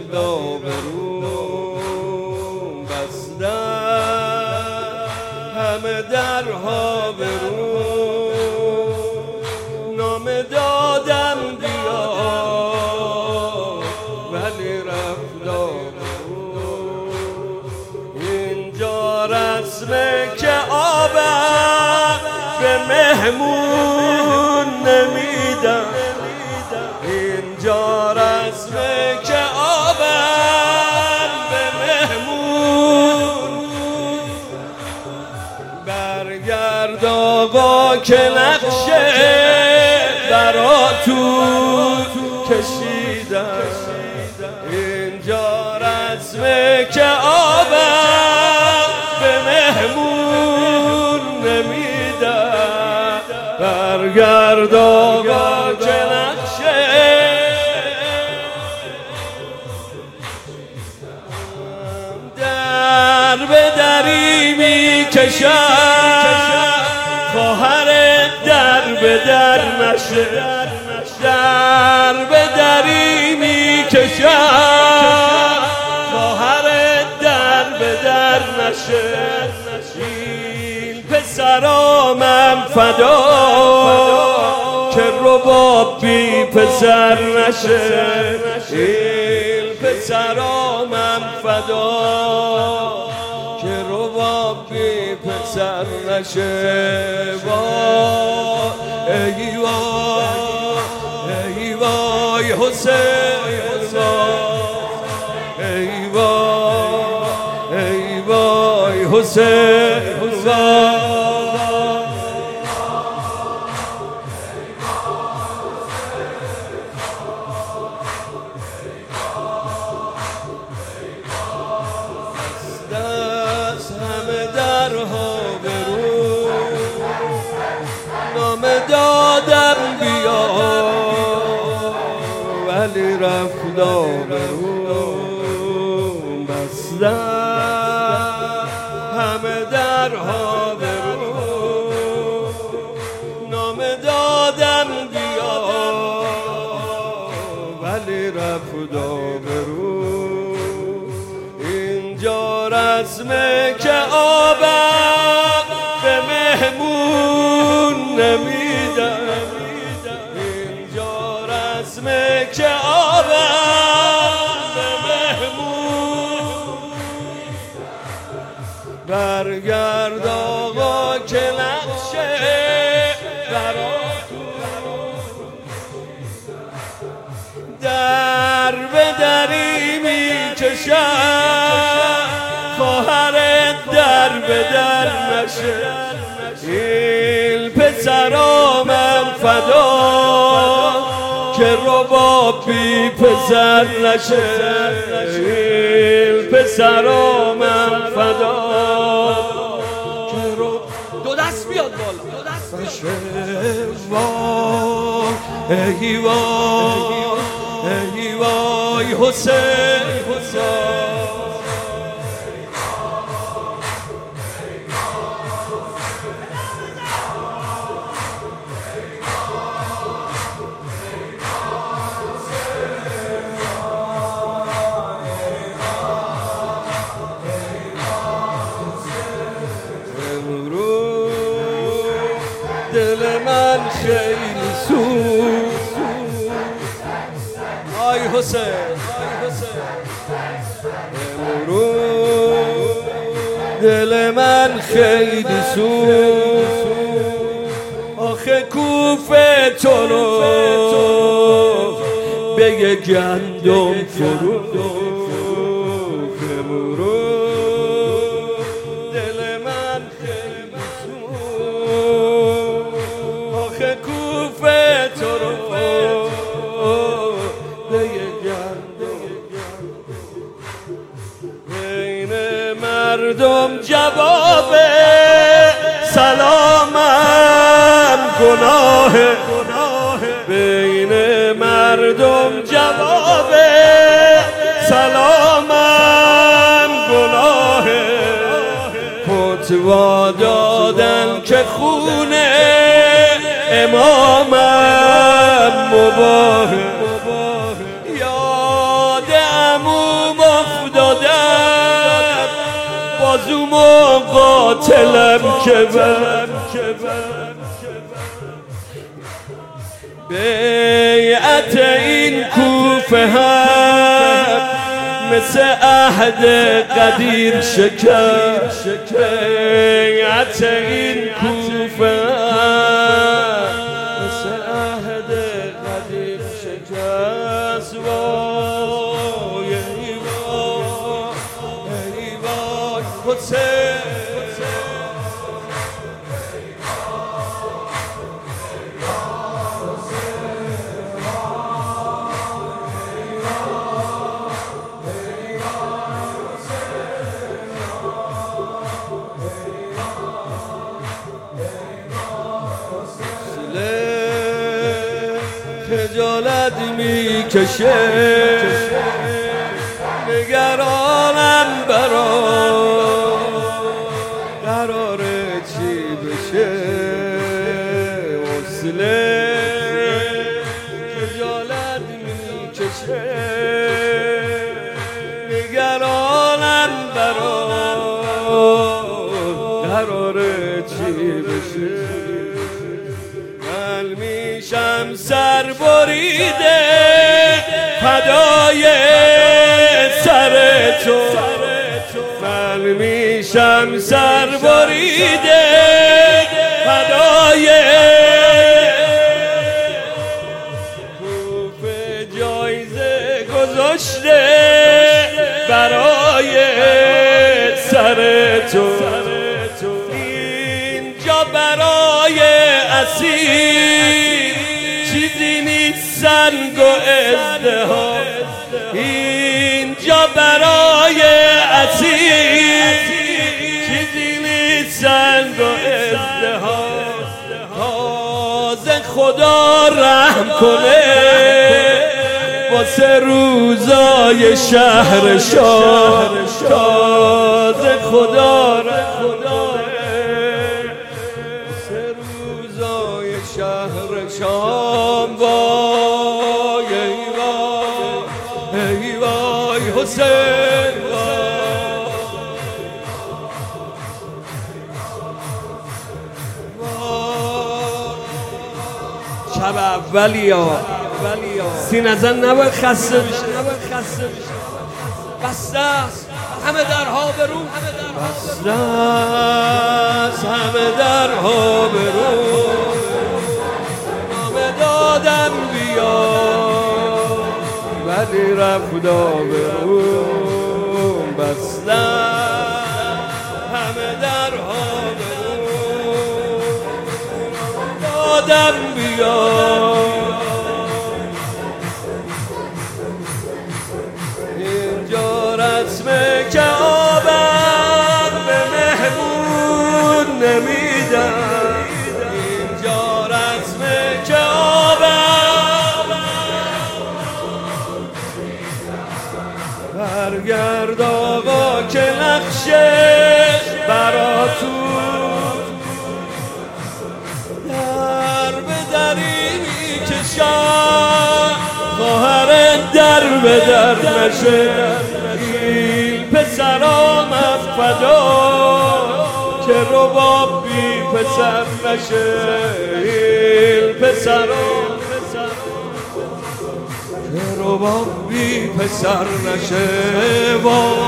رفت آبروم بستم همه درها برو نامه دادم بیا ولی رفت آبروم اینجا رسمه که آبم به مهمون نمیدم اینجا رسمه که آبم به مهمون برگرد آقا که نقشه براتون کشیدم اینجا رسمه که آبم به مهمون نمیدم برگرد آقا که نقشه در به دری می کشم خواهر در به در نشه در به دری می کشم خواهر در به در نشه این پسرامم فدا که رباب بی پسر نشه این پسرامم فدا که رباب بی پسر نشه ای وای حسین ای وای حسین همه درها برو نامه دادم بیا ولی رفت آبروم بستم همه درها برو نامه دادم بیا ولی رفت آبروم اینجا رسمه که آبم به مهمون نمیدم اینجا رسمه که آبم به مهمون برگرد آقا که نقشه براتون در به دری می کشم خواهر در به در نشه این پسرامم فدا که رباب بی پسر نشه این پسرامم فدا که دو دست بیاد بالا ای وای حسین دل من خیلی سوخت آی حسین امروز دل من خیلی سوخت آخه کوفه تو رو به یه گندم فروخت مردم جواب سلامم گناه بین مردم جواب سلامم گناه فتوا دادن که خون امامم مباهه یاد عمو افتادم بازومو قاتلم که بیعت این کوفه هم مثل عهد قدیر شکست بیعت این کوفه هم مثل عهد قدیر شکست وای ای وای حسین خجالت میکشه نگرانم قراره چی بشه وصله خجالت میکشه نگرانم قراره چی بشه میشم سر بریده فدای سر تو من میشم سر بریده فدای کوفه جایزه گذاشته برای سر تو اینجا برای اسیر چیزی نیست سنگ و ازدحام اینجا برای اسیر چیزی نیست سنگ و ازدحام تازه خدا رحم کنه واسه روزای شهر شام تازه خدا رحم شهر شام وای ای وای حسین شب اولیا سینه‌زن نباید خسته بشه بسته است همه درها به رو بسته است همه درها به رو دادم بیا ولی رفتا به اون بستم همه درها به اون دادم بیا اینجا رسمه که آبم به مهمون نمیدم اینجا رسمه که برگرد آقا که نقشه براتون در به دری میکشم خواهر در به در نشه این پسرامم فدا که رباب بی پسر نشه این پسرام رباب بی پسر نشه